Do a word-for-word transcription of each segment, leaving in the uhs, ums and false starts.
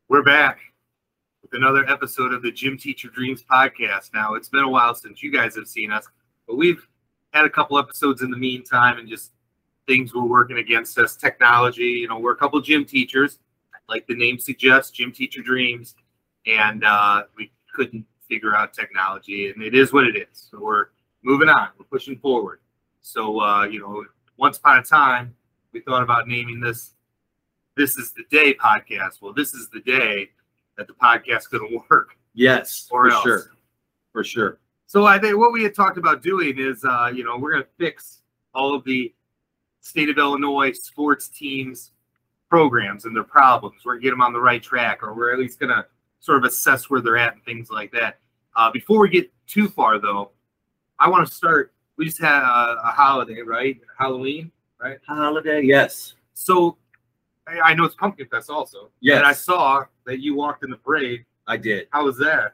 We're back with another episode of the Gym Teacher Dreams podcast. Now, it's been a while since you guys have seen us, but we've had a couple episodes in the meantime and just things were working against us. Technology, you know, we're a couple gym teachers, like the name suggests, Gym Teacher Dreams, and uh, we couldn't figure out technology, and it is what it is. So we're moving on. We're pushing forward. So, uh, you know, once upon a time, we thought about naming this This is the Day podcast. Well, this is the day that the podcast couldn't work. Yes, or for else. sure. For sure. So I think what we had talked about doing is, uh, you know, we're going to fix all of the state of Illinois sports teams programs and their problems. We're going to get them on the right track, or we're at least going to sort of assess where they're at and things like that. Uh, before we get too far, though, I want to start. We just had a, a holiday, right? Halloween, right? Holiday, yes. So I know it's Pumpkin Fest also. Yes. And I saw that you walked in the parade. I did. How was that?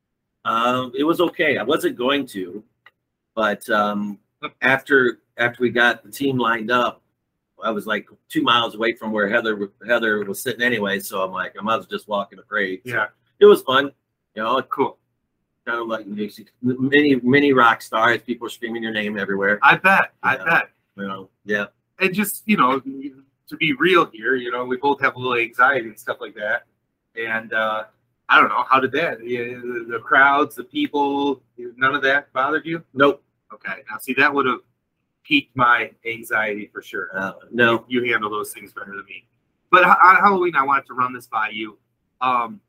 Um, it was okay. I wasn't going to, but um, after after we got the team lined up, I was like two miles away from where Heather Heather was sitting anyway. So I'm like, I might as well just walk in the parade. So yeah. It was fun. You know, cool. Kind of like you see many many rock stars. People are screaming your name everywhere. I bet. You I know, bet. You know, yeah. And just, you know, to be real here, you know, we both have a little anxiety and stuff like that. And uh, I don't know, how did that? The, the crowds, the people, none of that bothered you? Nope. Okay. Now, see, that would have piqued my anxiety for sure. Uh, no. You, you handle those things better than me. But on Halloween, I wanted to run this by you. Um,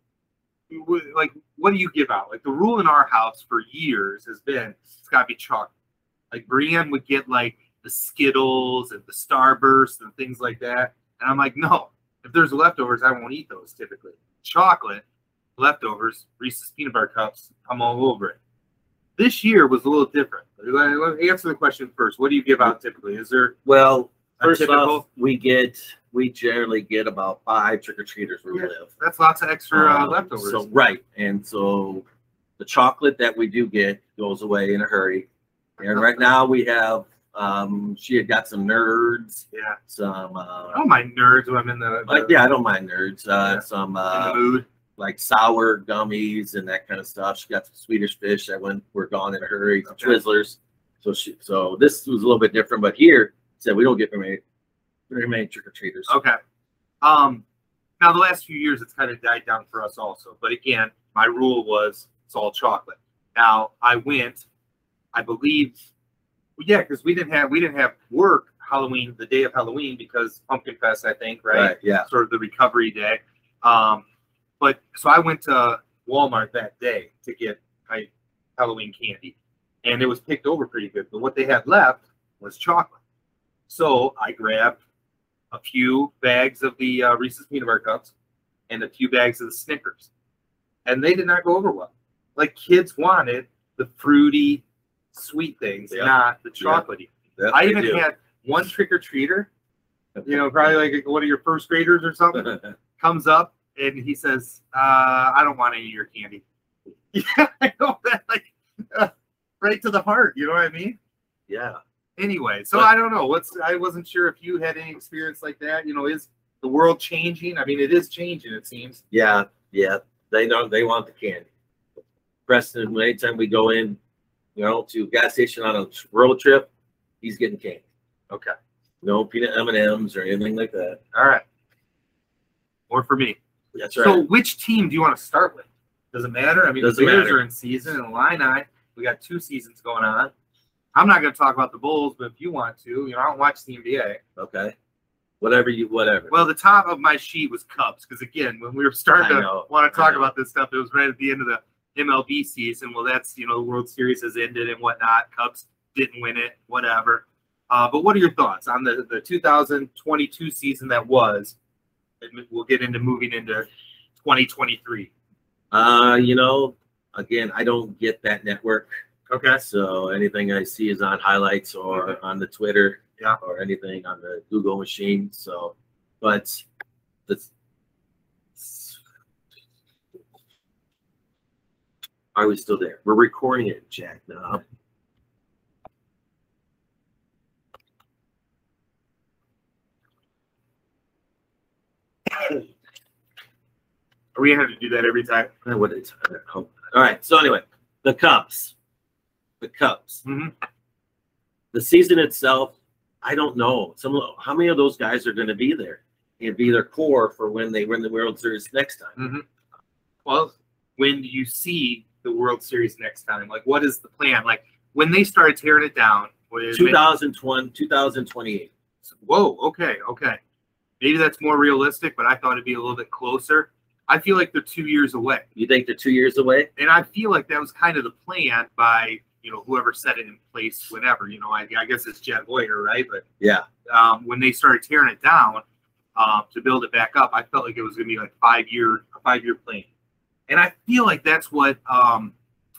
like, what do you give out? Like, the rule in our house for years has been it's got to be chocolate. Like, Brienne would get, like, the Skittles and the Starburst and things like that. And I'm like, no, if there's leftovers, I won't eat those typically. Chocolate, leftovers, Reese's Peanut Butter Cups, I'm all over it. This year was a little different. Let me answer the question first. What do you give out typically? Is there Well, first typical? off, we get we generally get about five trick-or-treaters where we live. That's lots of extra uh, Um, leftovers. So right, and so the chocolate that we do get goes away in a hurry. And right now we have um she had got some nerds, yeah, some uh I don't mind nerds when I'm in the, the like yeah, I don't mind nerds. Uh Yeah. some in uh the mood. like sour gummies and that kind of stuff. She got some Swedish fish that went were gone in a hurry, some Okay. Twizzlers. So she so this was a little bit different, but here said we don't get very many very many trick-or-treaters. Okay. Um, now the last few years it's kind of died down for us also. But again, my rule was it's all chocolate. Now I went, I believe, well, yeah, because we didn't have we didn't have work Halloween, the day of Halloween, because Pumpkin Fest, I think, right? Right, yeah. Sort of the recovery day. Um, but so I went to Walmart that day to get my Halloween candy, and it was picked over pretty good. But what they had left was chocolate. So I grabbed a few bags of the uh, Reese's Peanut Butter Cups and a few bags of the Snickers, and they did not go over well. Like, kids wanted the fruity, sweet things, Yeah. not the chocolatey. That I they even do. had one trick-or-treater, you know, probably like one of your first graders or something, comes up and he says, uh, I don't want any of your candy. Yeah, I know that, like, uh, right to the heart, you know what I mean? Yeah. Anyway, so But- I don't know. What's I wasn't sure if you had any experience like that. You know, is the world changing? I mean, it is changing, it seems. Yeah, yeah. They know they want the candy. Preston, anytime we go in, you know, to a gas station on a road trip, he's getting candy. Okay. No peanut M and M's or anything like that. All right. Or for me. That's So right. which team do you want to start with? Does it matter? I mean, Doesn't the Bears matter. are in season, and Illini, we got two seasons going on. I'm not going to talk about the Bulls, but if you want to, you know, I don't watch the N B A. Okay. Whatever you, whatever. Well, the top of my sheet was Cubs, because again, when we were starting I to know, want to I talk know. about this stuff, it was right at the end of the M L B season. Well, that's, you know, the World Series has ended and whatnot. Cubs didn't win it, whatever. Uh, but what are your thoughts on the, the two thousand twenty-two season that was? And we'll get into moving into twenty twenty-three. Uh, you know, again, I don't get that network. Okay. So anything I see is on highlights or on the Twitter, Yeah. or anything on the Google machine. So, but that's. Are we still there? We're recording it, Jack. Now. Are we gonna have to do that every time? I would. All right. So anyway, the Cubs. The Cubs. Mm-hmm. The season itself, I don't know. Some how many of those guys are going to be there and be their core for when they win the World Series next time? Mm-hmm. Well, when do you see the World Series next time? Like, what is the plan? Like, when they started tearing it down, two thousand twenty, two thousand twenty-eight. Whoa, okay, okay. Maybe that's more realistic, but I thought it'd be a little bit closer. I feel like they're two years away. You think they're two years away? And I feel like that was kind of the plan by, you know, whoever set it in place, whenever. You know, I, I guess it's Jed Hoyer, right? But yeah, um, when they started tearing it down um, to build it back up, I felt like it was going to be like five year, a five year plan. And I feel like that's what um,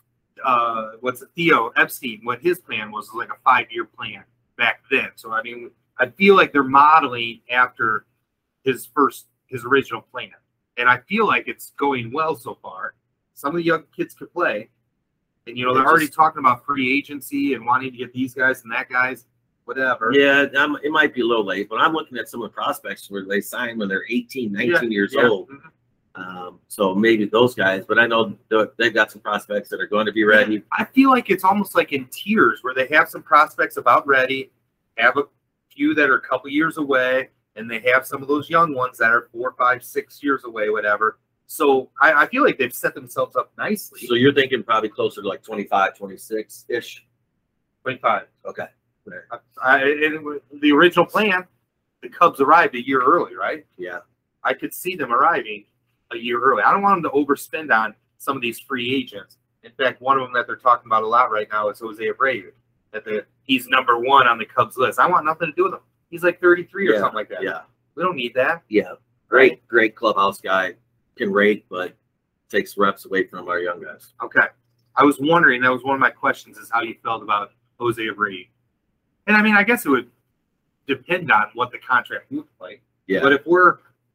uh, what's it, Theo Epstein, what his plan was, was like a five year plan back then. So I mean, I feel like they're modeling after his first, his original plan. And I feel like it's going well so far. Some of the young kids could play. And, you know, they're already talking about free agency and wanting to get these guys and that guys, whatever. Yeah, I'm, it might be a little late, but I'm looking at some of the prospects where they signed when they're eighteen, nineteen yeah, years yeah. old. Mm-hmm. Um, so maybe those guys, but I know they've got some prospects that are going to be ready. I feel like it's almost like in tiers where they have some prospects about ready, have a few that are a couple years away, and they have some of those young ones that are four, five, six years away, whatever. So I, I feel like they've set themselves up nicely. So you're thinking probably closer to like twenty-five, twenty-six-ish? twenty-five. Okay. I, I, and the original plan, the Cubs arrived a year early, right? Yeah. I could see them arriving a year early. I don't want them to overspend on some of these free agents. In fact, one of them that they're talking about a lot right now is Jose Abreu. That the he's number one on the Cubs list. I want nothing to do with him. He's like thirty-three or yeah, something like that. Yeah. We don't need that. Yeah. Great, right? Great clubhouse guy. Can rate, but takes reps away from our young guys. Okay. I was wondering, that was one of my questions, is how you felt about Jose Abreu. And I mean, I guess it would depend on what the contract looked like. Yeah. But if we're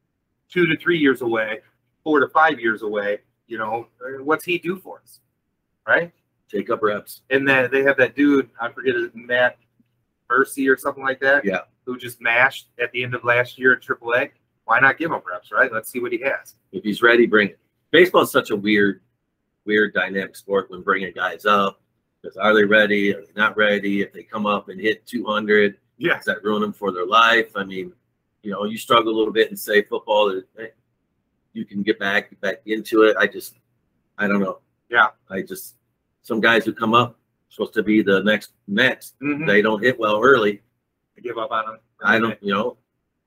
two to three years away, four to five years away, you know, what's he do for us? Right? Take up reps. And then they have that dude, I forget his Matt Mercy or something like that. Yeah. Who just mashed at the end of last year in triple A. Why not give him reps, right? Let's see what he has. If he's ready, bring it. Baseball is such a weird, weird dynamic sport when bringing guys up. Because are they ready? Are they not ready? If they come up and hit two hundred, yeah. does that ruin them for their life? I mean, you know, you struggle a little bit and say football, you can get back, get back into it. I just, I don't know. Yeah. I just, some guys who come up supposed to be the next, next. Mm-hmm. They don't hit well early. I give up on them. I don't, you know.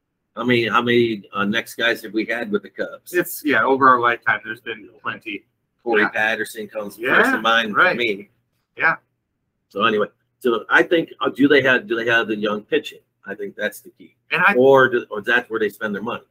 I mean, how many uh, next guys have we had with the Cubs? It's, yeah, over our lifetime, there's been plenty. Corey yeah. Patterson comes yeah, first in mind right. for me. Yeah. So anyway, so I think, uh, do they have do they have the young pitching? I think that's the key. And I, or do, or that's where they spend their money.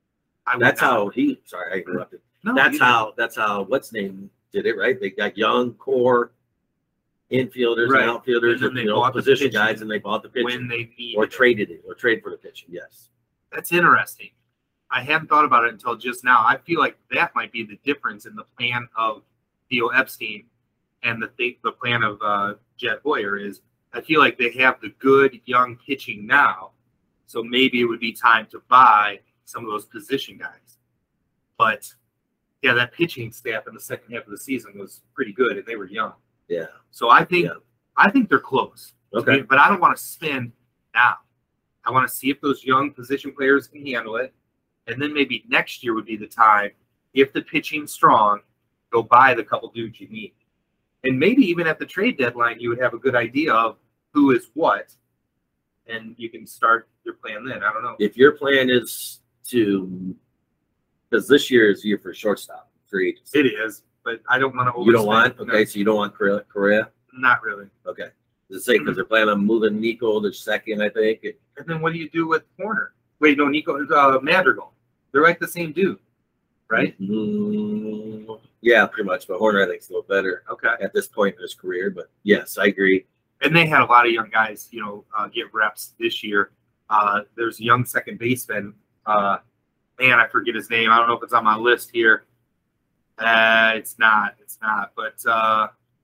I that's not. how he. Sorry, I interrupted. No, that's how. That's how. What's name did it right? They got young core infielders right. and outfielders, and you know, position guys, and they bought the pitching when they need or it. traded it or trade for the pitching. Yes. That's interesting. I hadn't thought about it until just now. I feel like that might be the difference in the plan of Theo Epstein and the th- the plan of uh, Jed Hoyer is I feel like they have the good young pitching now, so maybe it would be time to buy some of those position guys. But yeah, that pitching staff in the second half of the season was pretty good, and they were young. Yeah. So I think yeah. I think they're close. Okay. But I don't want to spend now. I want to see if those young position players can handle it. And then maybe next year would be the time, if the pitching's strong, go buy the couple dudes you need. And maybe even at the trade deadline, you would have a good idea of who is what. And you can start your plan then. I don't know. If your plan is to, because this year is year for shortstop, for agency. It is, but I don't want to overspend. You don't want? Okay, no. So you don't want Correa? Correa? Not really. Okay. Does it say because they're planning on moving Nico to second, I think? And then what do you do with Horner? Wait, no, Nico, uh, Madrigal. They're like the same dude, right? Mm-hmm. Yeah, pretty much. But Horner, I think, is a little better okay. at this point in his career. But yes, I agree. And they had a lot of young guys, you know, uh, get reps this year. Uh, there's a young second baseman. Uh, man, I forget his name. I don't know if it's on my list here. Uh, it's not. It's not. But uh,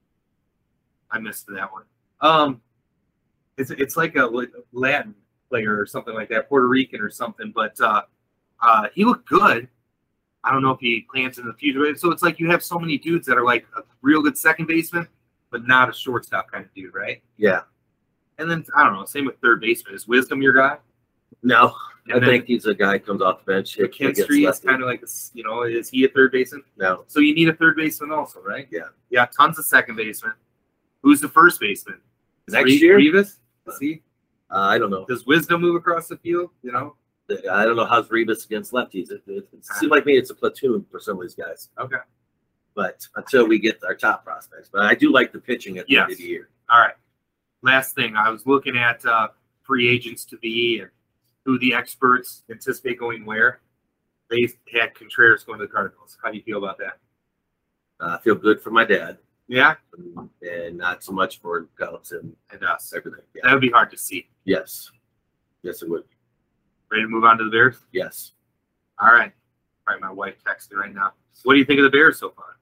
I missed that one. Um, it's it's like a Latin player or something like that, Puerto Rican or something. But uh, uh, he looked good. I don't know if he plans in the future. So it's like you have so many dudes that are like a real good second baseman, but not a shortstop kind of dude, right? Yeah. And then I don't know. Same with third baseman. Is Wisdom your guy? No, And I think he's a guy who comes off the bench. McKinstry is kind of like, a, you know, is he a third baseman? No. So you need a third baseman also, right? Yeah. Yeah, tons of second baseman. Who's the first baseman? Next Re- year? Rivas? Is he? Uh, I don't know. Does Wisdom move across the field? You know? I don't know how's Rivas against lefties. It, it, it seems like me it's a platoon for some of these guys. Okay. But until we get our top prospects. But I do like the pitching at the Yes. end of the year. All right. Last thing, I was looking at uh, free agents to be and who the experts anticipate going where. They had Contreras going to the Cardinals. How do you feel about that? Uh, I feel good for my dad, Yeah, and not so much for Cubs and and us. everything. Yeah. That would be hard to see. Yes. Yes, it would. Ready to move on to the Bears? Yes. All right. All right, my wife texting right now. What do you think of the Bears so far?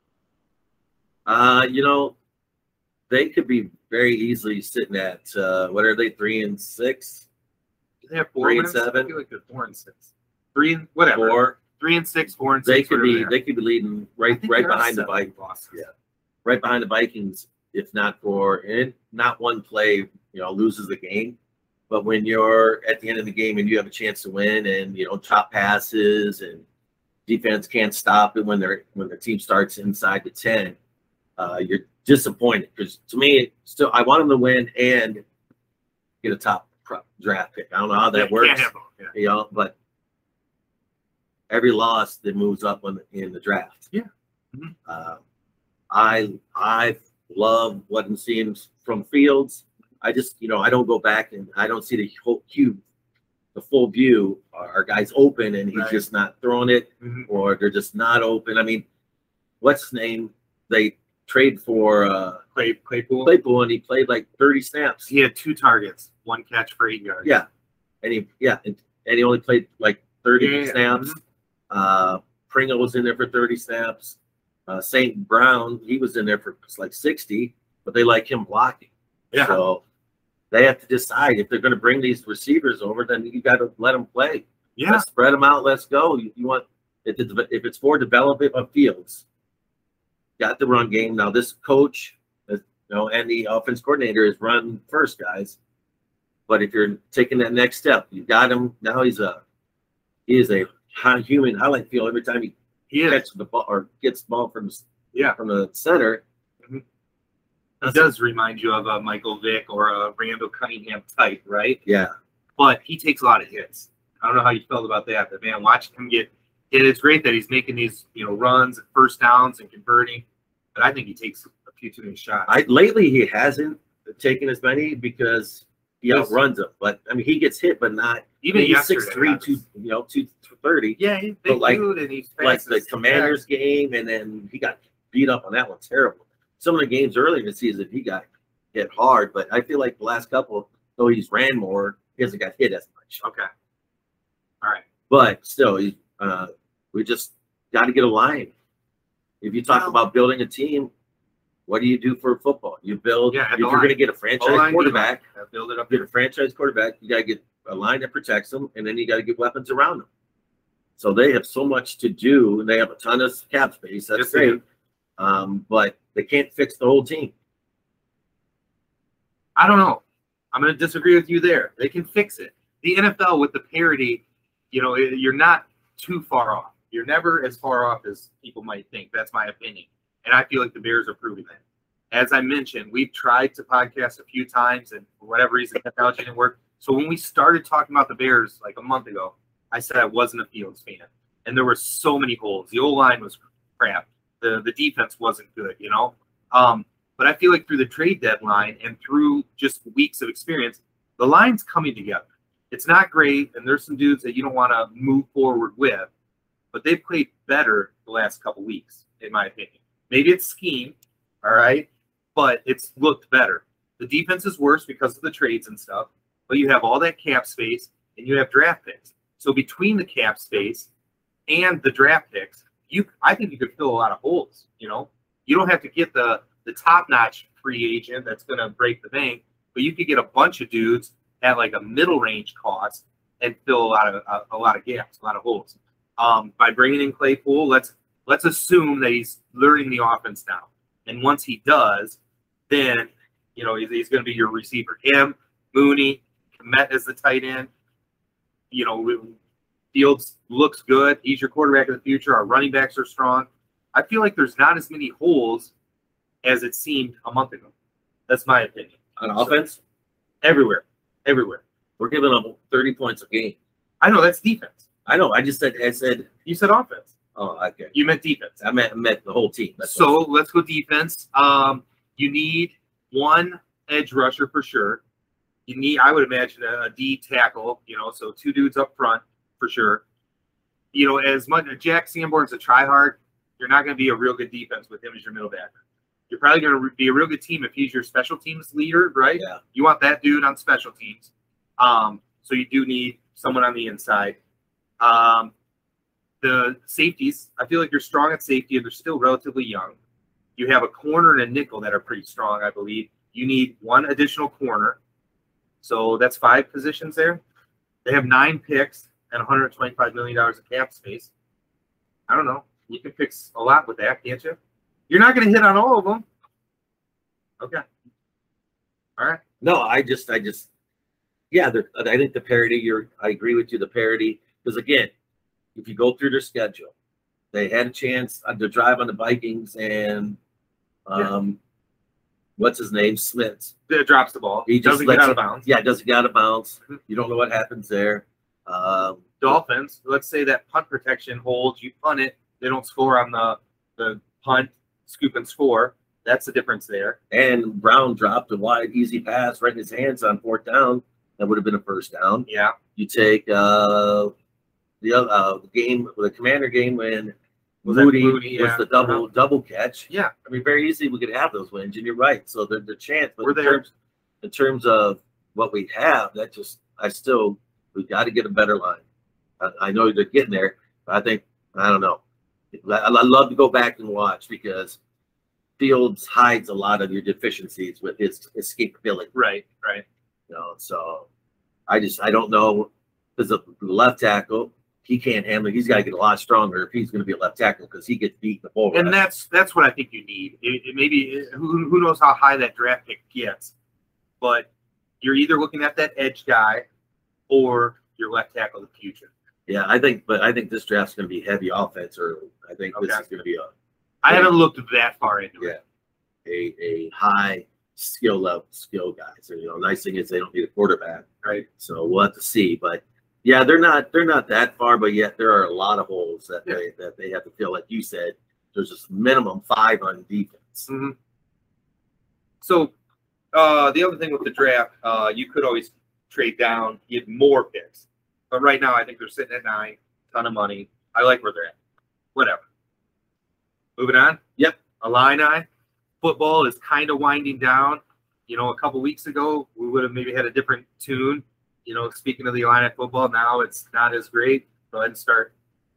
Uh, you know, they could be very easily sitting at uh, what are they, three and six, Do they have four Three and wins? seven. I feel like they're four and six. Three and whatever. four. Three and six, four and They six. could whatever be are. they could be leading I right think right there are behind the seven Vikings. losses. Yeah. Right behind the Vikings, if not for and not one play, you know, loses the game. But when you're at the end of the game and you have a chance to win, and you know, top passes and defense can't stop it when they're when the team starts inside the ten, uh, you're disappointed because to me, still I want them to win and get a top pro- draft pick. I don't know how that Yeah, works, can't have both, yeah. you know, but every loss that moves up in the, in the draft. Yeah. Mhm. Uh, I I love what I'm seeing from Fields. I just, you know, I don't go back and I don't see the whole cube, the full view. Our, our guy's open and he's Right. just not throwing it, Mhm. or they're just not open. I mean, what's his name? They trade for uh, Clay, Claypool. Claypool and he played like thirty snaps. He had two targets, one catch for eight yards. Yeah, and he yeah, and, and he only played like thirty Yeah, yeah, snaps. Uh, Pringle was in there for thirty snaps. Uh, Saint Brown, he was in there for like sixty, but they like him blocking. Yeah. So they have to decide if they're going to bring these receivers over, then you got to let them play. Yeah. Let's spread them out. Let's go. You, you want if it's, if it's for development of Fields, got the run game. Now this coach, you know, and the offense coordinator is run first, guys. But if you're taking that next step, you got him. Now he's a he is a high human highlight feel every time he He is. catches the ball or gets the ball from Yeah. from the center. He does remind you of a Michael Vick or a Randall Cunningham type, right? Yeah, But he takes a lot of hits. I don't know how you felt about that, but man, watching him get hit, it's great that he's making these, you know, runs and first downs and converting. But I think he takes a few too many shots. I lately he hasn't taken as many because he Yes. outruns them. But I mean, he gets hit, but not Even he's yesterday, six three, yeah. two you know two thirty. yeah, he's a But big like- dude and he's fast. Like the as- Commanders game, and then he got beat up on that one. Terrible. Some of the games earlier in the season, he got hit hard, but I feel like the last couple, though he's ran more, he hasn't got hit as much. Okay. All right. But still, he, uh, we just got to get a line. If you talk Well- about building a team, what do you do for football? You build. Yeah, at if the you're line. going to get a franchise O-line, quarterback, D-line. Uh, Build it up. get a franchise quarterback, you got to get a line that protects them, and then you got to get weapons around them. So they have so much to do, and they have a ton of cap space. That's Yes, they great. Um, but they can't fix the whole team. I don't know. I'm going to disagree with you there. They can fix it. The N F L with the parity, you know, you're not too far off. You're never as far off as people might think. That's my opinion. And I feel like the Bears are proving that. As I mentioned, we've tried to podcast a few times, and for whatever reason, technology didn't work. So when we started talking about the Bears like a month ago, I said I wasn't a Fields fan. And there were so many holes. The O-line was crap. The the defense wasn't good, you know? Um, but I feel like through the trade deadline and through just weeks of experience, the line's coming together. It's not great, and there's some dudes that you don't want to move forward with, but they've played better the last couple weeks, in my opinion. Maybe it's scheme, all right, but it's looked better. The defense is worse because of the trades and stuff, but you have all that cap space, and you have draft picks. So between the cap space and the draft picks, you I think you could fill a lot of holes, you know? You don't have to get the the top-notch free agent that's going to break the bank, but you could get a bunch of dudes at like a middle range cost and fill a lot of a, a lot of gaps, a lot of holes. Um, by bringing in Claypool, let's let's assume that he's learning the offense now. And once he does, then you know he's, he's going to be your receiver. Him, Mooney, Kmet as the tight end. You know, Fields looks good. He's your quarterback of the future. Our running backs are strong. I feel like there's not as many holes as it seemed a month ago. That's my opinion. On offense, everywhere, everywhere. we're giving them thirty points a game. I know that's defense. I know. I just said. I said. You said offense. Oh, okay. You meant defense. I meant, I meant the whole team. That's So let's go defense. Um, you need one edge rusher for sure. You need, I would imagine, a, a D tackle. You know, so two dudes up front for sure. You know, as much Jack Sanborn's a tryhard, you're not going to be a real good defense with him as your middle backer. You're probably going to be a real good team if he's your special teams leader, right? Yeah. You want that dude on special teams. Um, so you do need someone on the inside. Um, the safeties, I feel like you're strong at safety and they're still relatively young. You have a corner and a nickel that are pretty strong, I believe. You need one additional corner. So that's five positions there. They have nine picks and one hundred twenty-five million dollars of cap space. I don't know. You can fix a lot with that, can't you? You're not going to hit on all of them. Okay. All right. No, I just, I just, yeah. I think the parity. You're, I agree with you. The parity, because again, if you go through their schedule, they had a chance to drive on the Vikings and, um, yeah. what's his name, Smith. It drops the ball. He doesn't get out of bounds. Yeah, doesn't get out of bounds. You don't know what happens there. Um, Dolphins. Let's say that punt protection holds. You punt it. They don't score on the the punt. Scoop and score. That's the difference there. And Brown dropped a wide, easy pass right in his hands on fourth down. That would have been a first down. Yeah. You take uh, the uh, game, the Commander game when was Moody, Moody was yeah. the double uh-huh. double catch. Yeah. I mean, very easily we could have those wins, and you're right. So the the chance, but We're in there. terms, in terms of what we have, that just I still we've got to get a better line. I, I know they're getting there, but I think I don't know. I, I love to go back and watch because Fields hides a lot of your deficiencies with his escapability. Right, right. You know, so I just I don't know because the left tackle he can't handle it. He's got to get a lot stronger if he's going to be a left tackle because he gets beat in the bull. And that's that's what I think you need. It, it maybe who who knows how high that draft pick gets, but you're either looking at that edge guy or your left tackle of the future. Yeah, I think, but I think this draft's going to be heavy offense early. I think Okay. this is going to be a I haven't looked that far into yeah, it. a a high skill level skill guys. So, you know, nice thing is they don't need a quarterback, Right. so we'll have to see. But yeah, they're not they're not that far, but yet there are a lot of holes that Yeah. they that they have to fill. Like you said, there's just minimum five on defense. Mm-hmm. So uh, the other thing with the draft, uh, you could always trade down, get more picks. But right now, I think they're sitting at nine, ton of money. I like where they're at. Whatever. Moving on. Yep. Illini. Football is kind of winding down. You know, a couple weeks ago, we would have maybe had a different tune. You know, speaking of the Illini football, now it's not as great. Go ahead and start.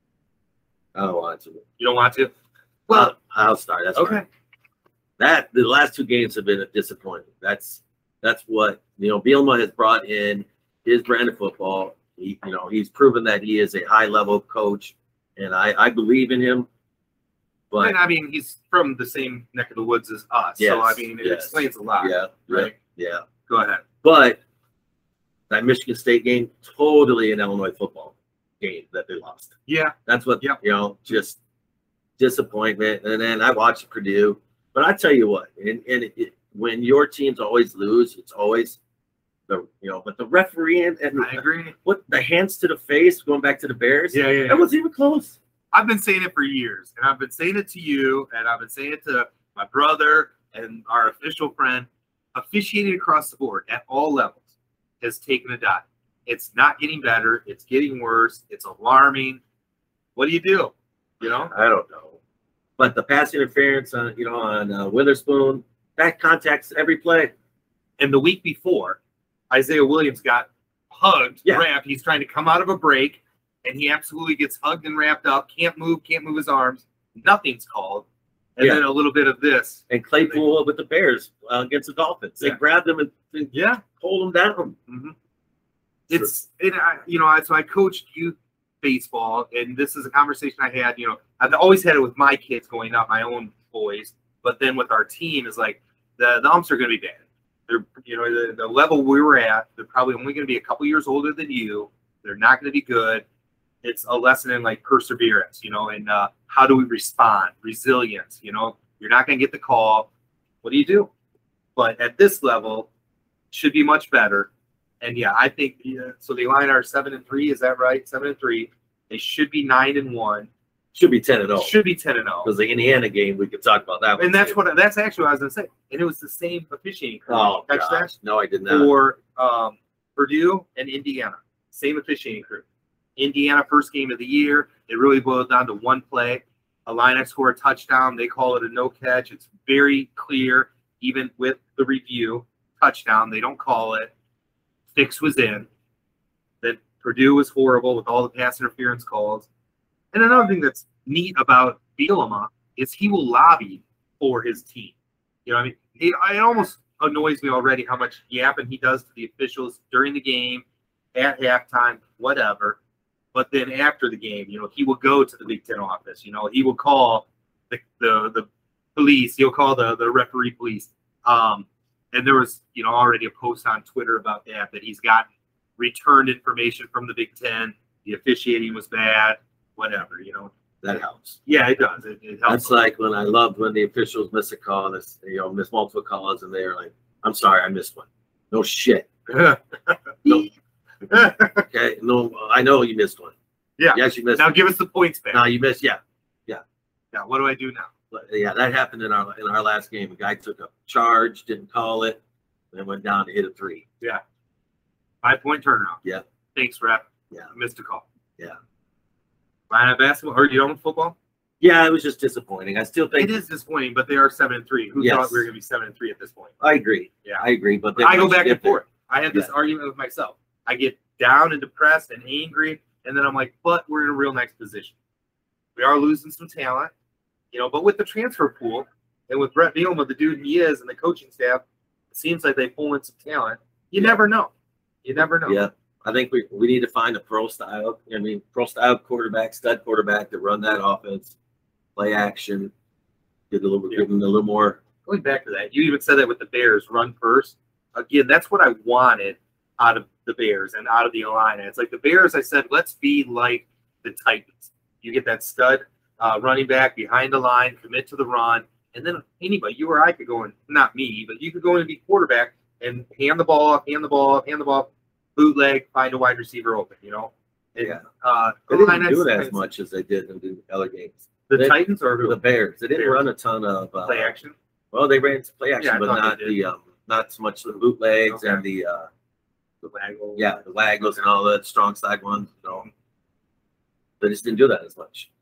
I don't want to. You don't want to? Well, I'll start. That's Okay. fine. That the last two games have been a disappointment. That's that's what you know. Bielema has brought in his brand of football. He, you know, he's proven that he is a high level coach, and I, I believe in him. But And I mean, he's from the same neck of the woods as us. Yes, so, I mean, it yes. explains a lot. yeah, Right? yeah, yeah. Go ahead. But that Michigan State game, totally an Illinois football game that they lost. Yeah. That's what Yep. you know, just disappointment. And then I watched Purdue, but I tell you what, and, and it, it, when your teams always lose, it's always the you know, but the referee and, and I agree. what the hands to the face, going back to the Bears, Yeah, yeah, yeah. that wasn't even close. I've been saying it for years, and I've been saying it to you, and I've been saying it to my brother and our official friend. Officiating across the board at all levels has taken a dive. It's not getting better. It's getting worse. It's alarming. What do you do? You know? I don't know, but the pass interference on you know on uh, Witherspoon, that contacts every play. And the week before, Isaiah Williams got hugged, Yeah. wrapped. He's trying to come out of a break, and he absolutely gets hugged and wrapped up. Can't move, can't move his arms. Nothing's called. And Yeah. then a little bit of this. And Claypool with the Bears uh, against the Dolphins, they Yeah. grabbed him and, and Yeah. pulled him down. Mm-hmm. It's, and I, you know, I, so I coached youth baseball, and this is a conversation I had, you know, I've always had it with my kids going up, my own boys, but then with our team is like the, the umps are going to be bad. They're, you know, the, the level we were at, they're probably only going to be a couple years older than you. They're not going to be good. It's a lesson in like perseverance, you know, and uh, how do we respond? Resilience, you know, you're not going to get the call. What do you do? But at this level, should be much better. And yeah, I think yeah, so. The line are seven and three. Is that right? Seven and three. They should be nine and one. Should be ten and zero. Should be ten and zero. Because the Indiana game, we could talk about that one. And that's what that's actually what I was gonna say. And it was the same officiating crew. Oh, Catch gosh. that? No, I did not. For um, Purdue and Indiana, same officiating crew. Indiana first game of the year. It really boiled down to one play. Illini score a touchdown. They call it a no catch. It's very clear, even with the review. Touchdown. They don't call it. Six was in. That Purdue was horrible with all the pass interference calls. And another thing that's neat about Bielema is he will lobby for his team. You know what I mean? It, it almost annoys me already how much yapping he does to the officials during the game, at halftime, whatever. But then after the game, you know, he will go to the Big Ten office. You know, he will call the the, the police. He'll call the, the referee police. Um, and there was, you know, already a post on Twitter about that, that he's gotten returned information from the Big Ten. The officiating was bad, whatever, you know. That helps. Yeah, it does. It, it helps. That's like when I loved when the officials miss a call, and you know, miss multiple calls, and they're like, "I'm sorry, I missed one." No shit. no. Okay. No, I know you missed one. Yeah. Yes, you missed. Now one. give us the points back. Now you missed. Yeah. Yeah. Now what do I do now? But yeah, that happened in our in our last game. A guy took a charge, didn't call it, then went down to hit a three. Yeah. Five point turnaround. Yeah. Thanks, ref. Yeah. Missed a call. Yeah. Line of basketball. Are you on football? Yeah, it was just disappointing. I still think It is disappointing, but they are seven and three. Who Yes. thought we were going to be seven and three at this point? I agree. Yeah. I agree. But then I go once you back get and forth. I have this Yeah. argument with myself. I get down and depressed and angry, and then I'm like, but we're in a real nice position. We are losing some talent, you know, but with the transfer pool and with Brett Bielema, the dude he is, and the coaching staff, it seems like they pull in some talent. You Yeah. never know. You never know. Yeah. I think we, we need to find a pro style. I mean, pro style quarterback, stud quarterback to run that offense, play action, get a little, Yeah. give them a little more. Going back to that, you even said that with the Bears, run first. Again, that's what I wanted out of the Bears and out of the Illini. It's like the Bears, I said, let's be like the Titans. You get that stud uh, running back behind the line, commit to the run, and then anybody, you or I could go in, not me, but you could go in and be quarterback and hand the ball off, hand the ball off, hand the ball off, bootleg, find a wide receiver open, you know? And, Yeah. Uh, They didn't Illini's- do it as much as they did in the other games. The They- Titans or who? The Bears. They didn't Bears. run a ton of uh, Play action? Well, they ran some play action, Yeah, I but thought not they did. the um, not so much the bootlegs Okay. and the uh, The waggle? yeah the waggles and all that strong side ones. You know, they just didn't do that as much.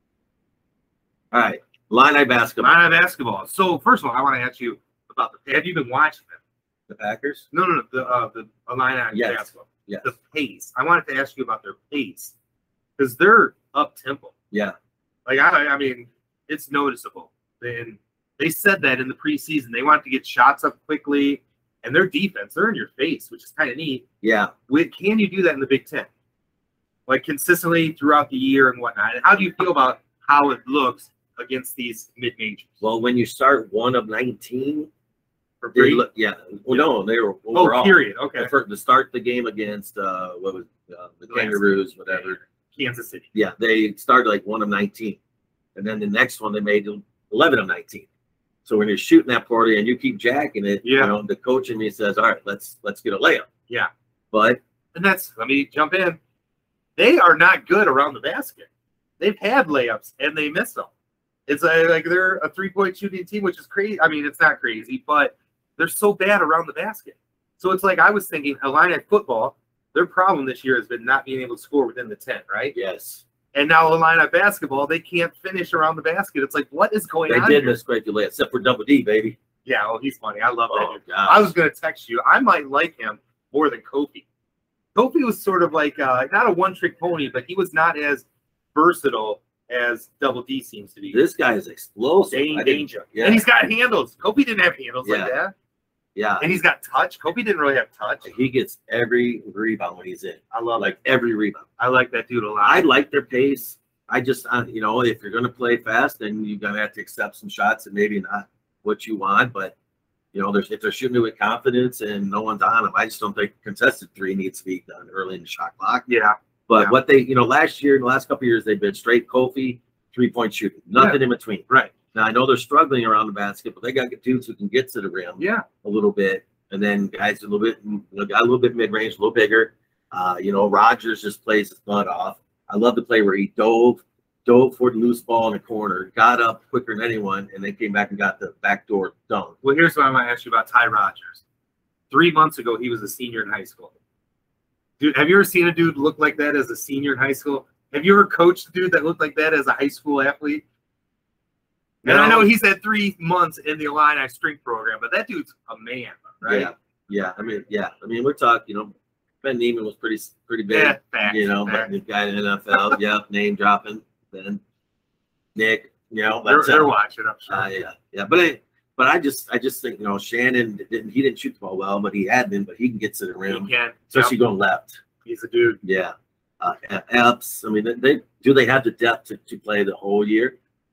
All right, Illini basketball. Illini basketball. So, first of all, I want to ask you about the, have you been watching them? The Packers. No, no, no. The uh, the Illini Yes. basketball. Yes. The pace. I wanted to ask you about their pace because they're up tempo. Yeah. Like I, I mean, it's noticeable. And they said that in the preseason. They wanted to get shots up quickly, and their defense, they're in your face, which is kind of neat. Yeah. With, can you do that in the Big Ten? Like consistently throughout the year and whatnot. And how do you feel about how it looks against these mid majors? Well, when you start one of nineteen, For they free? look, yeah. Well, no, they were Oh, overall. period. Okay. For, to start the game against uh, what was uh, the Last- Kangaroos, whatever. Kansas City. Yeah, they started like one of nineteen, and then the next one they made eleven of nineteen. So when you're shooting that party and you keep jacking it, Yeah. you know, the coach in me says, "All right, let's let's get a layup." Yeah. But And that's, let me jump in. They are not good around the basket. They've had layups and they miss them. It's like, like they're a three-point shooting team, which is crazy. I mean, it's not crazy, but they're so bad around the basket. So it's like I was thinking, Illini football, their problem this year has been not being able to score within the ten, right? yes, And now Illini basketball, they can't finish around the basket. It's like, what is going they on did here? miss great delay, except for Double D, baby. Yeah, well, he's funny. I love that Oh dude. God, I was going to text you. I might like him more than Kofi. Kofi was sort of like uh, not a one-trick pony, but he was not as versatile as Double D seems to be. this guy is explosive. Dane I didn't- Danger. Yeah, And he's got handles. Kofi didn't have handles Yeah. like that. Yeah. And he's got touch. Kobe didn't really have touch. He gets every rebound when he's in. I love like it. every rebound. I like that dude a lot. I like their pace. I just, uh, you know, if you're going to play fast, then you're going to have to accept some shots and maybe not what you want. But, you know, there's, if they're shooting it with confidence and no one's on them, I just don't think contested three needs to be done early in the shot clock. Yeah. But yeah. what they, you know, last year, in the last couple of years, they've been straight Kofi, three-point shooting. Nothing yeah. in between. Right. Now, I know they're struggling around the basket, but they got dudes who can get to the rim yeah. a little bit. And then guys a little bit, you know, got a little bit mid-range, a little bigger. Uh, you know, Rogers just plays his butt off. I love the play where he dove, dove for the loose ball in the corner, got up quicker than anyone, and then came back and got the backdoor dunk. Well, here's what I'm going to ask you about Ty Rogers. Three months ago, he was a senior in high school. Dude, have you ever seen a dude look like that as a senior in high school? Have you ever coached a dude that looked like that as a high school athlete? And no. I know he's had three months in the Illini strength program, but that dude's a man, right? Yeah, yeah. I mean, yeah. I mean, we're talking, you know, Ben Neiman was pretty pretty big, yeah, fact, you know, fact. but the guy in the N F L, yeah, name dropping. Then Nick, you know, they're, that's, they're uh, watching, I'm sure. Uh, yeah, yeah. But I, but I just, I just think, you know, Shannon didn't, he didn't shoot the ball well, but he had been, but he can get to the rim, he can, especially yep. going left. He's a dude. Yeah. Uh, Epps. I mean, they, they do they have the depth to, to play the whole year?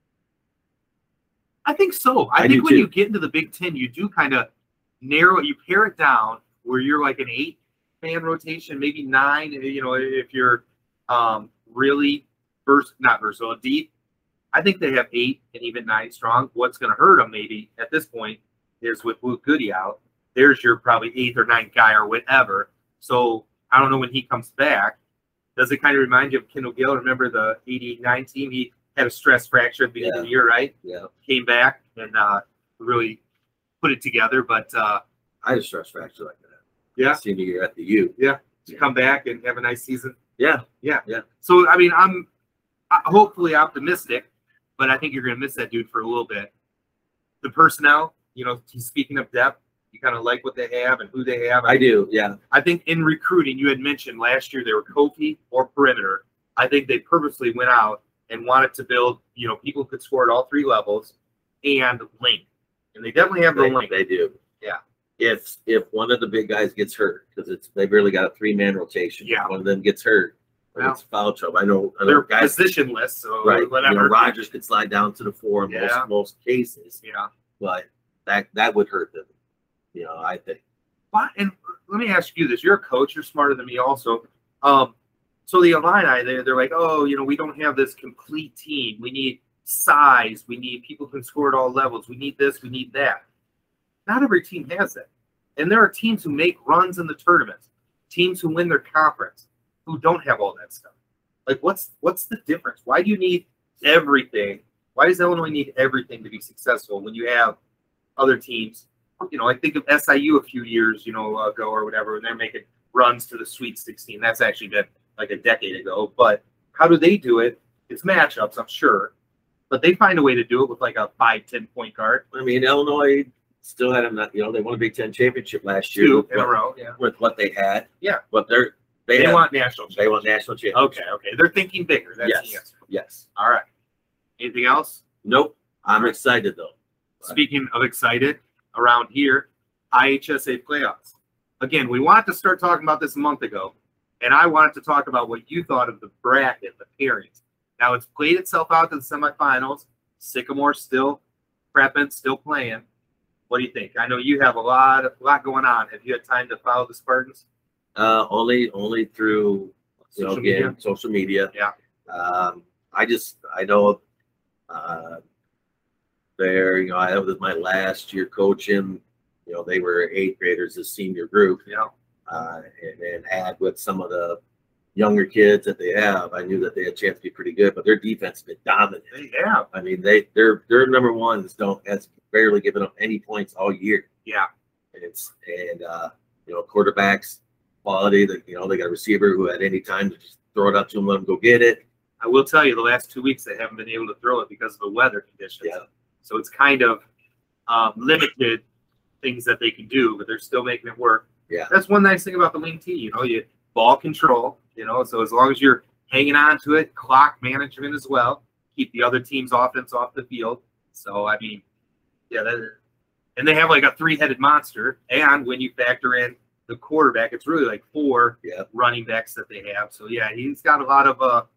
I think so. I, I think when too. you get into the Big Ten, you do kind of narrow it. You pare it down where you're like an eight-man rotation, maybe nine. You know, if you're um, really vers not versatile, deep. I think they have eight and even nine strong. What's going to hurt them maybe at this point is with Luke Goody out. There's your probably eighth or ninth guy or whatever. So I don't know when he comes back. Does it kind of remind you of Kendall Gill? Remember the eighty-nine team? He had a stress fracture at the beginning yeah. of the year, right? Yeah. Came back and uh, really put it together. But uh, I had a stress fracture like that. Yeah. Senior year at the U. Yeah. To yeah. come back and have a nice season. Yeah. Yeah. Yeah. So, I mean, I'm hopefully optimistic, but I think you're going to miss that dude for a little bit. The personnel, you know, speaking of depth, you kind of like what they have and who they have. I, I do, yeah. I think in recruiting, you had mentioned last year they were Kofi or perimeter. I think they purposely went out and wanted to build, you know, people who could score at all three levels and length. And they definitely have the They, length. they do. Yeah. If if one of the big guys gets hurt, because it's they've really got a three-man rotation. Yeah. One of them gets hurt, Well, it's foul trouble. I know, I know They're guys, positionless, so right. whatever. You know, Rogers could slide down to the four in Yeah. most, most cases, Yeah. but that that would hurt them. You know, I think. But, and let me ask you this. You're a coach. You're smarter than me also. Um, so the Illini, they're, they're like, oh, you know, we don't have this complete team. We need size. We need people who can score at all levels. We need this. We need that. Not every team has that. And there are teams who make runs in the tournaments, teams who win their conference, who don't have all that stuff. Like, what's what's the difference? Why do you need everything? Why does Illinois need everything to be successful when you have other teams? You know, I think of S I U a few years, you know, ago or whatever, and they're making runs to the Sweet sixteen. That's actually been like a decade ago. But how do they do it? It's matchups, I'm sure. But they find a way to do it with like a five, ten point guard. I mean, Illinois still had them. You know, they won a Big Ten championship last year. Two with in what, a row, yeah. With what they had. Yeah. But they're they, They have, want national they want championship. national championship. Okay, okay. They're thinking bigger. That's Yes. the answer. Yes. All right. Anything else? Nope. I'm excited though. Speaking of excited, around here, I H S A playoffs. Again, we wanted to start talking about this a month ago, and I wanted to talk about what you thought of the bracket, the pairings. Now, it's played itself out to the semifinals. Sycamore still prepping, still playing. What do you think? I know you have a lot, a lot going on. Have you had time to follow the Spartans? Uh, only only through you know Social again media? social media. Yeah. Um, I just I know uh, there you know I was my last year coaching. You know they were eighth graders, a senior group. Yeah. Uh, and then add with some of the younger kids that they have, I knew that they had a chance to be pretty good. But their defense has been dominant. They have. I mean they they're their number ones don't has barely given up any points all year. Yeah. And it's and uh, you know quarterbacks. Quality that you know they got a receiver who at any time to just throw it up to him, let him go get it. I will tell you, the last two weeks they haven't been able to throw it because of the weather conditions. Yeah. So it's kind of um, limited things that they can do, but they're still making it work. Yeah. That's one nice thing about the wing T. You know, you ball control. You know, so as long as you're hanging on to it, clock management as well, keep the other team's offense off the field. So I mean, yeah, that, And they have like a three-headed monster. And when you factor in the quarterback, it's really like four Yeah. running backs that they have. So yeah, he's got a lot of uh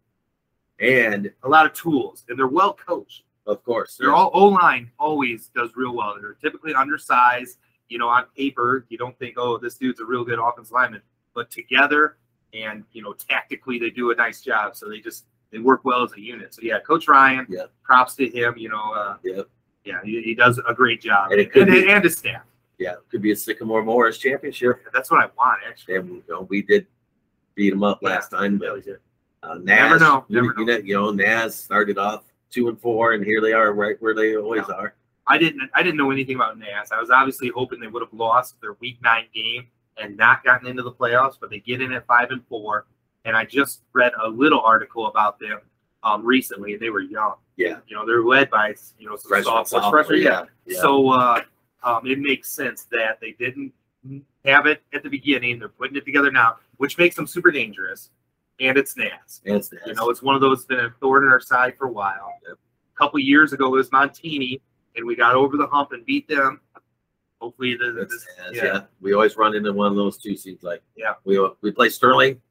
And a lot of tools, and they're well coached. of course, They're yeah. all O-line always does real well. They're typically undersized. You know, on paper, you don't think, oh, this dude's a real good offensive lineman. But together and, you know, tactically, they do a nice job. So they just they work well as a unit. So yeah, Coach Ryan, Yeah. props to him. You know, uh, Yeah. yeah, he, he does a great job, And and, it could and, be- and his staff. Yeah, could be a Sycamore Morris championship. That's what I want, actually. And you know, we did beat them up Yeah. last time. Yeah, But we did. uh, Naz, Never know, you, never you know. know, you know, Naz started off two and four, and here they are, right where they always Yeah. are. I didn't I didn't know anything about N A S. I was obviously hoping they would have lost their week nine game and not gotten into the playoffs, but they get in at five and four. And I just read a little article about them um, recently, and they were young. Yeah, You know, they're led by you know some Freshman, sophomores, sophomore, freshmen. yeah, yeah. So uh, um, it makes sense that they didn't have it at the beginning. They're putting it together now, which makes them super dangerous. And it's N A S. and it's Naz. You know, it's one of those been a thorn in our side for a while. Yep. A couple years ago, it was Montini, and we got over the hump and beat them. Hopefully, the, That's this, Naz, yeah. yeah. We always run into one of those two seems like. Yeah. We we play Sterling.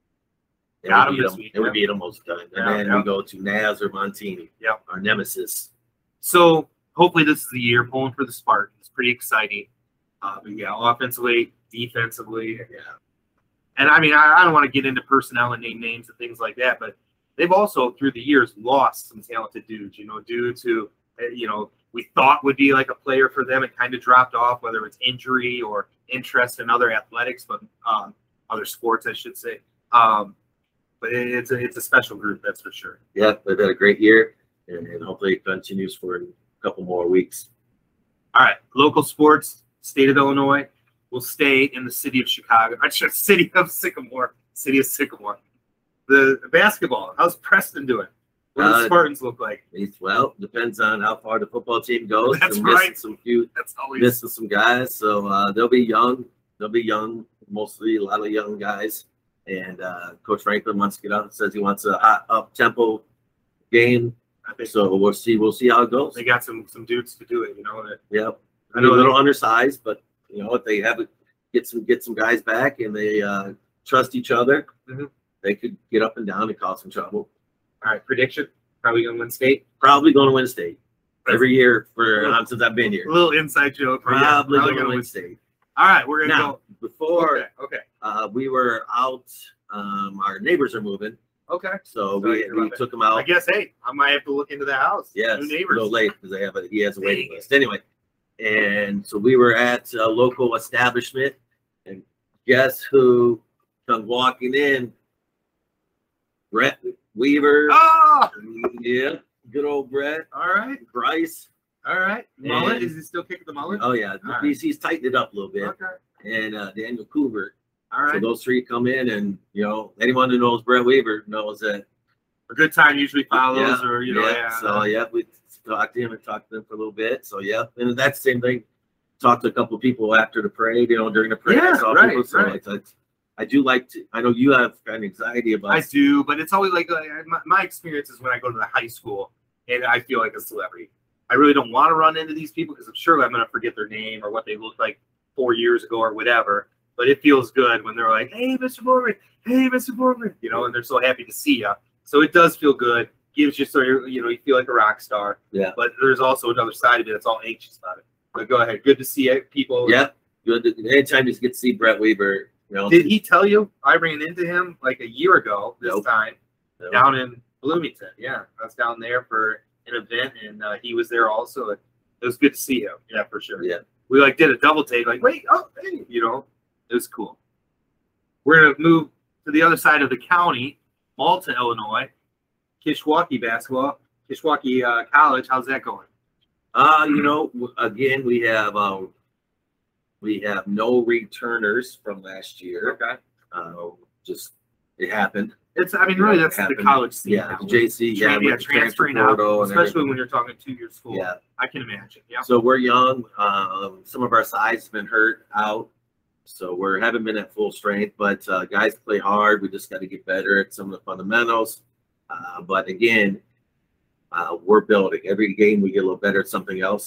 And Got we him beat this them, week, and we yeah. beat them most of the time. And Yeah, then yeah. we go to Naz or Montini, Yeah. our nemesis. So hopefully, this is the year pulling for the Spartans. Pretty exciting. Uh, but yeah, offensively, defensively, Yeah. and I mean, I, I don't want to get into personnel and name names and things like that, but they've also through the years lost some talented dudes. You know, dudes who uh, you know we thought would be like a player for them and kind of dropped off, whether it's injury or interest in other athletics, but um, other sports, I should say. Um, but it, it's a it's a special group, that's for sure. Yeah, they've had a great year, and, and hopefully it continues for a couple more weeks. All right, local sports, state of Illinois will stay in the city of Chicago. I should city of Sycamore, city of Sycamore. The, the basketball, how's Preston doing? What do the Uh, Spartans look like? It's, well, depends on how far the football team goes. That's They're missing right. Some few That's always missing some guys, so uh, they'll be young. They'll be young, mostly a lot of young guys. And uh, Coach Franklin wants to get out. Says he wants a hot up tempo game. I think So we'll see. We'll see how it goes. they got some some dudes to do it. You know, that Yep. I I know know a little undersized, but you know if they have it, get some get some guys back and they uh, trust each other, Mhm. they could get up and down and cause some trouble. All right, prediction. Probably gonna win state. Probably going to win state every year for um, since I've been A here. little inside joke. but yeah, Probably, probably going to gonna win win. state. All right, we're gonna Now, go. before Okay, okay, uh, we were out, um, our neighbors are moving, okay. so Sorry we, to hear about we that. took them I out. guess hey, I might have to look into the house. Yes, New a neighbors. little late because they have a he has a waiting Dang it. list. Anyway, and so we were at a local establishment, and guess who comes walking in? Brett Weaver. Oh, Yeah, good old Brett. all right, Bryce. all right. Mullet, And- is he still kicking the mullet? Oh yeah, All right. he's, he's tightened it up a little bit. Okay, And uh, Daniel Coover. all So right. those three come in, and you know anyone who knows Brett Weaver knows that. A good time usually follows, Yeah, or you know, yeah. yeah. So yeah, we talked to him and talked to him for a little bit. So yeah, and that's the same thing. Talked to a couple of people after the parade, you know, during the parade. Yeah, I saw right, people, so right. it's, it's, I do like to. I know you have kind of anxiety about. I do, but it's always like uh, my, my experience is when I go to the high school and I feel like a celebrity. I really don't want to run into these people because I'm sure I'm going to forget their name or what they looked like four years ago or whatever. But it feels good when they're like, "Hey, Mister Morgan, hey, Mister Morgan," you know, and they're so happy to see you. So it does feel good. Gives you so you're, you know you feel like a rock star. Yeah. But there's also another side of it that's all anxious about it. But go ahead. Good to see it, people. Yeah, good. Anytime you get to see Brett Weaver, you know. Did he tell you I ran into him like a year ago this Nope. time you know, down in Bloomington? Yeah, I was down there for an event and uh, he was there also. It was good to see him. Yeah, for sure. Yeah. We like did a double take. Like, wait, oh, hey, you know, it was cool. We're gonna move to the other side of the county, Malta, Illinois. Kishwaukee basketball, Kishwaukee uh, College. How's that going? Uh, you know, w- again, we have um, we have no returners from last year. Okay. Uh, just it happened. It's. I mean, really, that's the Happened. college scene. Yeah, now. J C. Yeah, Tran- yeah, with the transfer transferring out, portal and especially everything. when you're talking two-year school. Yeah. I can imagine. Yeah. So we're young. Um, some of our size has been hurt out, so we haven't been at full strength. But uh, guys play hard. We just got to get better at some of the fundamentals. Uh, but again, uh, we're building. Every game we get a little better at something else.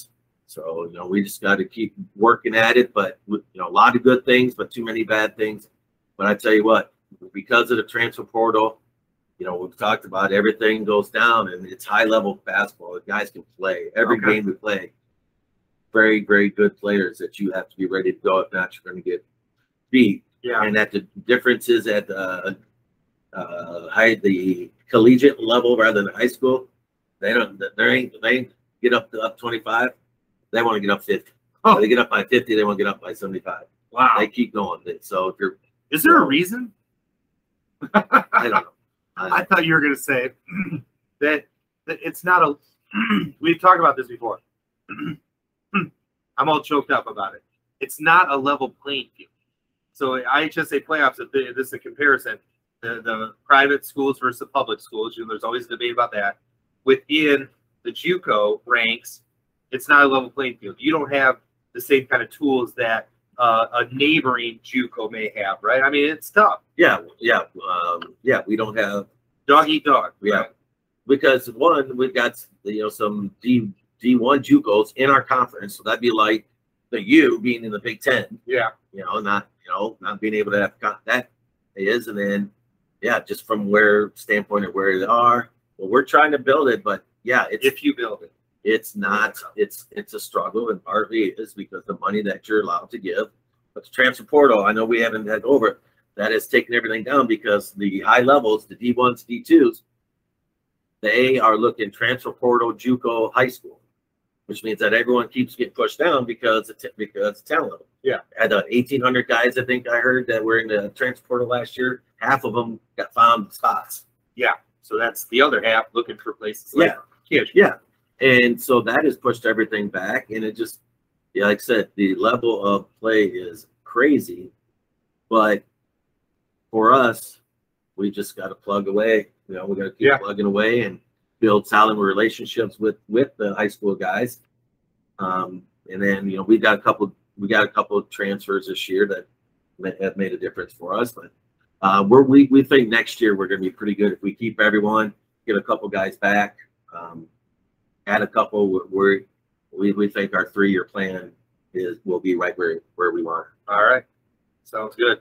So, you know, we just got to keep working at it. But, you know, a lot of good things, but too many bad things. But I tell you what, because of the transfer portal, you know, we've talked about everything goes down, and it's high-level basketball. The guys can play. Every Okay. game we play, very, very good players that you have to be ready to go. If not, you're going to get beat. Yeah. And that the difference is at the uh, high, the collegiate level rather than high school. They don't. They ain't. They get up to up twenty-five. They want to get up fifty. Oh. They get up by fifty. They want to get up by seventy-five. Wow. They keep going. So if you're, Is there a reason? I don't know. I thought you were going to say that, that it's not a. We've talked about this before. I'm all choked up about it. It's not a level playing field. So I H S A playoffs, this is a comparison. The, the private schools versus the public schools. You know, there's always a debate about that. Within the JUCO ranks, it's not a level playing field. You don't have the same kind of tools that uh, a neighboring JUCO may have, right? I mean, it's tough. Yeah, yeah, um, yeah. We don't have Dog eat dog. Yeah, right? because one, we've got you know some D D one JUCOs in our conference, so that'd be like the U being in the Big Ten. Yeah. You know, not you know not being able to have con- that is, and then yeah, just from where standpoint of where they are. Well, we're trying to build it, but yeah, it's If you build it. it's not it's it's a struggle, and partly it is because the money that you're allowed to give. But the transfer portal, I know we haven't had over. That has taken everything down because the high levels, the D ones, D twos, they are looking transfer portal, JUCO, high school, which means that everyone keeps getting pushed down because it's because it's talent level. Yeah. At uh, eighteen hundred guys, I think I heard that were in the transfer portal last year. Half of them got found spots. Yeah. So that's the other half looking for places. Yeah. Like kids. Yeah. And so that has pushed everything back. And it just, yeah, like I said, the level of play is crazy. But for us, we just got to plug away. You know, we got to keep Yeah. plugging away and build solid relationships with with the high school guys. Um, and then you know we got a couple we got a couple of transfers this year that ma- have made a difference for us. But uh, we're we we think next year we're going to be pretty good if we keep everyone, get a couple guys back, um, add a couple. We're, we we think our three year plan is will be right where where we want. All right. Sounds good.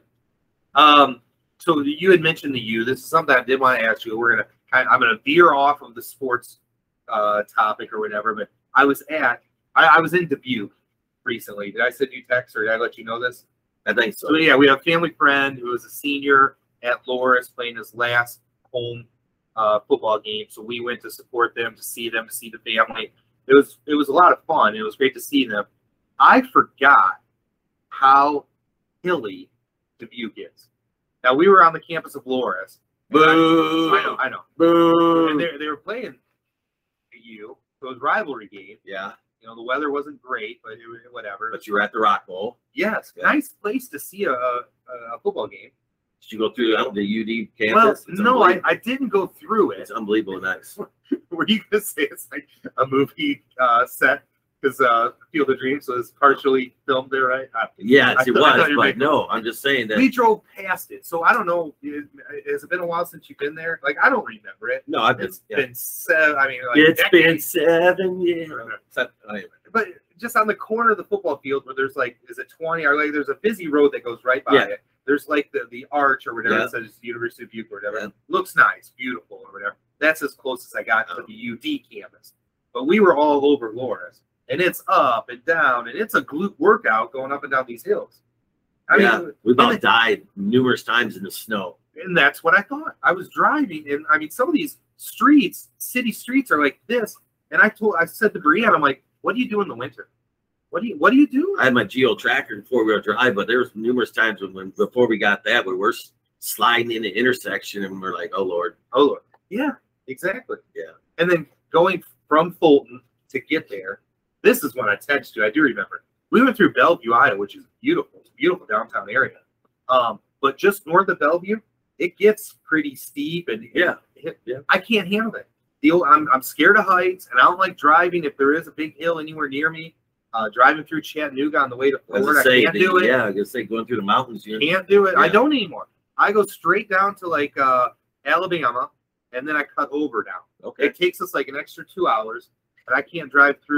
Um, so you had mentioned the U. This is something I did want to ask you. We're gonna kind I'm gonna veer off of the sports uh, topic or whatever. But I was at I, I was in Dubuque recently. Did I send you text or did I let you know this? I think so. So yeah, we have a family friend who was a senior at Loris playing his last home uh, football game. So we went to support them, to see them, to see the family. It was it was a lot of fun. It was great to see them. I forgot how hilly Dubuque is. Now we were on the campus of Loris. Boo! I know, I know. Boo! And they they were playing U. So it was a rivalry game. Yeah, You know, the weather wasn't great, but it was whatever. but you were at the Rock Bowl. Yes, Yeah. nice place to see a, a, a football game. Did you go through the, the U D Well, campus? It's no, I, unbelievable. I didn't go through it. It's unbelievably nice. Were you gonna say it's like a movie uh, set? Because uh, Field of Dreams was partially filmed there, right? I, Yes, I it thought- I thought was, you were but making- no, I'm just saying that. we drove past it, so I don't know. Is- Has it been a while since you've been there? Like I don't remember it. No, I've been. It's Yeah. been seven. I mean, like It's been decades. seven years. Seven, anyway. But just on the corner of the football field where there's like, is it twenty or like there's a busy road that goes right by Yeah. it. There's like the, the arch or whatever Yeah. that says University of Dubuque or whatever. Yeah. Looks nice, beautiful or whatever. That's as close as I got to Oh. the U D campus. But we were all over Loris, and it's up and down, and it's a glute workout going up and down these hills. I yeah, mean, we about and it- died numerous times in the snow. and that's what I thought. I was driving, and I mean, some of these streets, city streets, are like this. And I told, I said to Brianna, I'm like, "What do you do in the winter? What do you, what do you do?" I had my Geo Tracker and four wheel drive, but there was numerous times when, when before we got that, we were sliding in the intersection and we're like, "Oh Lord." Oh, Lord. Yeah, exactly. Yeah. And then going from Fulton to get there, this is when I texted you. I do remember. We went through Bellevue, Iowa, which is beautiful. It's a beautiful downtown area. Um, but just north of Bellevue, it gets pretty steep, and Yeah. it, Yeah. I can't handle it. The old, I'm I'm scared of heights, and I don't like driving if there is a big hill anywhere near me. Uh, driving through Chattanooga on the way to As I Florida, I say, can't the- do it. yeah, I was gonna say going through the mountains. You Can't do it. I Yeah. don't anymore. I go straight down to like uh, Alabama, and then I cut over down. okay. It takes us like an extra two hours, and I can't drive through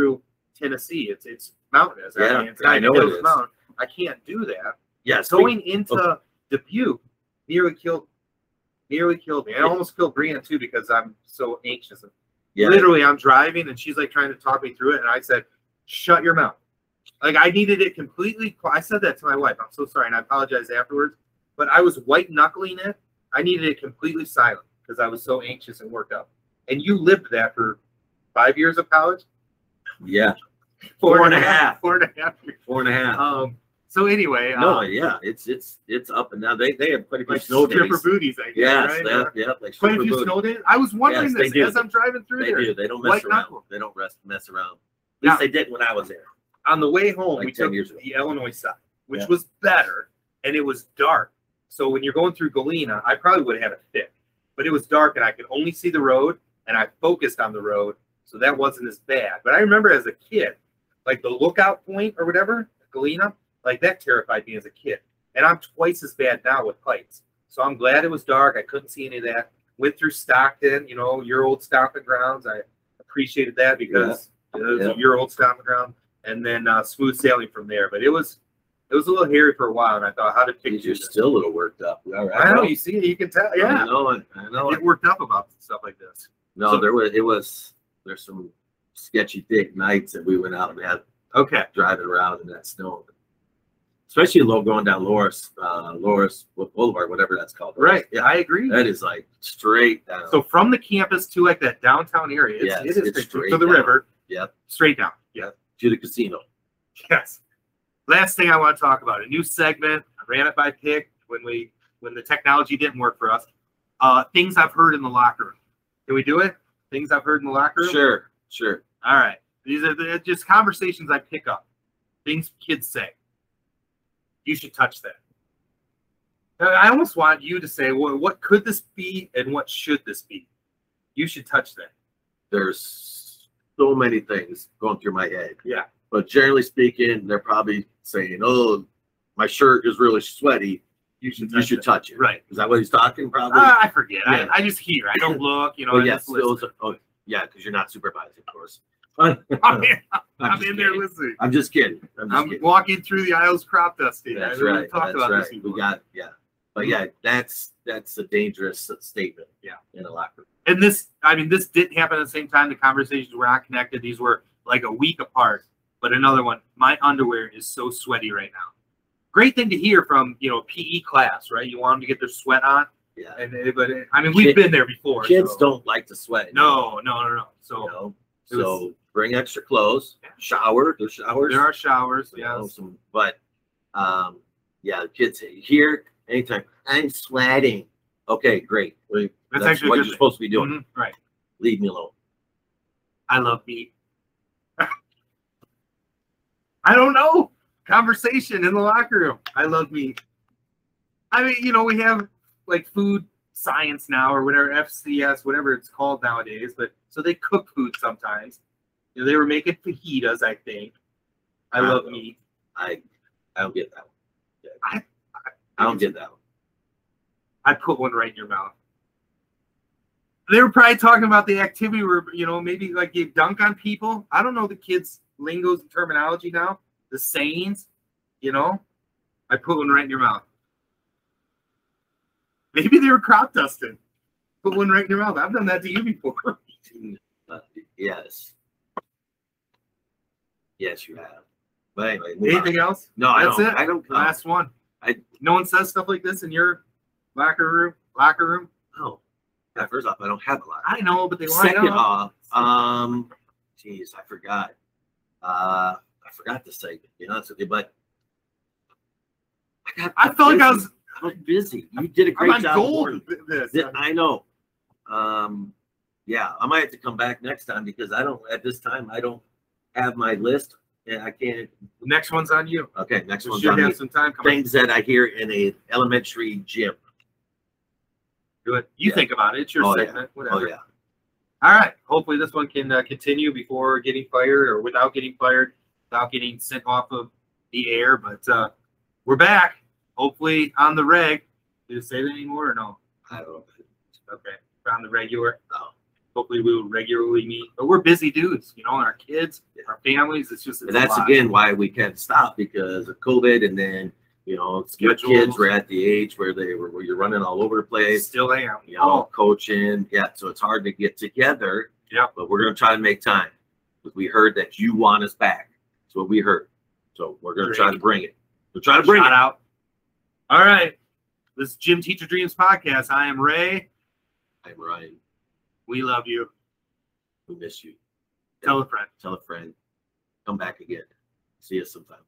Tennessee. It's it's mountainous. Yeah, I, mean, it's I know it is. mountain. I can't do that. Yes, Going into oh. Dubuque nearly killed nearly killed me. I almost killed Brianna too because I'm so anxious. Yeah. Literally, I'm driving and she's like trying to talk me through it, and I said, "Shut your mouth." Like I needed it completely. I said that to my wife. I'm so sorry, and I apologize afterwards. But I was white knuckling it. I needed it completely silent because I was so anxious and worked up. And you lived that for five years of college. Yeah, four, four and, and a a half. half. Four and a half years. Four and a half. Um. So anyway, no, uh, yeah, it's it's it's up and down. They they have quite a few like snow stripper days. booties, I guess. Yes, right? yeah, yeah, like Quite a stripper few booties. snow days. I was wondering Yes, they this do. as I'm driving through They there. do. They don't mess White around. knuckle. They don't rest, mess around. At Now- least they did when I was there. On the way home, Like we ten took years ago. the Illinois side, which Yeah. was better, and it was dark. So when you're going through Galena, I probably would have had a fit, but it was dark and I could only see the road, and I focused on the road, so that wasn't as bad. But I remember as a kid, like the lookout point or whatever, Galena, like that terrified me as a kid. And I'm twice as bad now with heights. So I'm glad it was dark. I couldn't see any of that. Went through Stockton, you know, your old stomping grounds. I appreciated that because it was Yeah. your old stomping ground. And then uh, smooth sailing from there. But it was it was a little hairy for a while, and I thought, how to pick You're still a little worked up. All right. I know, you see, you can tell. I Yeah, know it. I know I it. get worked up about stuff like this. No, So- there was it was there's some sketchy thick nights that we went out and had Okay. driving around in that snow. Especially low going down Loris, uh, Loris Boulevard, whatever that's called. Right. Yeah, I agree. that is like straight down. So from the campus to like that downtown area, it's, Yes, it is it's straight straight to the down. river. Yep. Straight down. Yeah. To the casino. Yes. Last thing I want to talk about, a new segment. I ran it by pick when we when the technology didn't work for us. Uh, things I've heard in the locker room. Can we do it? Things I've heard in the locker room? Sure, sure. All right. These are the, just conversations I pick up. Things kids say. You should touch that. I almost want you to say, well, what could this be and what should this be? You should touch that. There's so many things going through my head. Yeah. But generally speaking, they're probably saying, "Oh, my shirt is really sweaty. You should touch You should it. touch it." Right. Is that what he's talking? Probably. Uh, I forget. Yeah. I, I just hear. I don't look. You know. oh I yes. just listen. Those are- oh yeah, because you're not supervising, of course. I'm, I'm in, I'm just in there kidding. listening. I'm just kidding. I'm just I'm kidding. walking through the aisles crop dusting. That's I really right. talked That's about right. this before. We got yeah. But yeah, that's that's a dangerous statement. Yeah. In a locker room. And this, I mean, this didn't happen at the same time. The conversations were not connected. These were like a week apart. But another one, my underwear is so sweaty right now. Great thing to hear from, you know, P E class, right? You want them to get their sweat on. Yeah. And it- but it, I mean, we've Kid- been there before. Kids so- don't like to sweat. No, no, no, no. So You know? it was- So bring extra clothes. Shower. There's showers. there are showers. you Yeah. know, some, but um, yeah, the kids say, here anytime I'm sweating. Okay, great. Well, That's that's actually a what good you're thing. supposed to be doing. Mhm, right. Leave me alone. I love meat. I don't know. Conversation in the locker room. I love meat. I mean, you know, we have like food science now or whatever, F C S, whatever it's called nowadays. But so they cook food sometimes. You know, they were making fajitas, I think. I I love don't know. meat. I I don't get that one. Yeah. I- I don't get that one. I put one right in your mouth. They were probably talking about the activity where, you know, maybe like you dunk on people. I don't know the kids' lingos and terminology now, the sayings, you know. I put one right in your mouth. Maybe they were crop dusting. Put one right in your mouth. I've done that to you before. Uh, yes. Yes, you have. But anyway, move Anything on. else? No, I That's don't. it. I don't. The last one. I- no one says stuff like this in your locker room. Locker room. Oh, yeah, first off, I don't have a lot. I know, but they line Second up. off, um, geez, I forgot. Uh, I forgot the segment. To be honest with you, but I got. I felt like I was. I was busy. You did a I'm great on job. gold. warning. with This. Th- I know. Um, yeah, I might have to come back next time because I don't. At this time, I don't have my list, and I can't. Next one's on you. Okay, next We one's should on have me. some time coming. Things that I hear in a elementary gym. Do it. You Yeah. think about it. It's your Oh, yeah. segment. Whatever. Oh yeah. All right. Hopefully this one can uh, continue before getting fired or without getting fired, without getting sent off of the air. But uh, we're back. Hopefully on the reg. Did it say that anymore or no? I don't know. Okay. On the regular. Oh. hopefully we will regularly meet. But we're busy dudes, you know, and our kids, our families. It's just it's And that's again why we can't stop because of COVID, and then you know, your kids were at the age where they were where you're running all over the place. Still am. You know, coaching. Yeah, so it's hard to get together. Yeah, but we're gonna try to make time because we heard that you want us back. That's what we heard. So we're gonna Great. try to bring it. We'll try to bring Shout it out. All right. This is Gym Teacher Dreams podcast. I am Ray. I'm Ryan. We love you. We miss you. Tell a friend. Tell a friend. Come back again. See us sometime.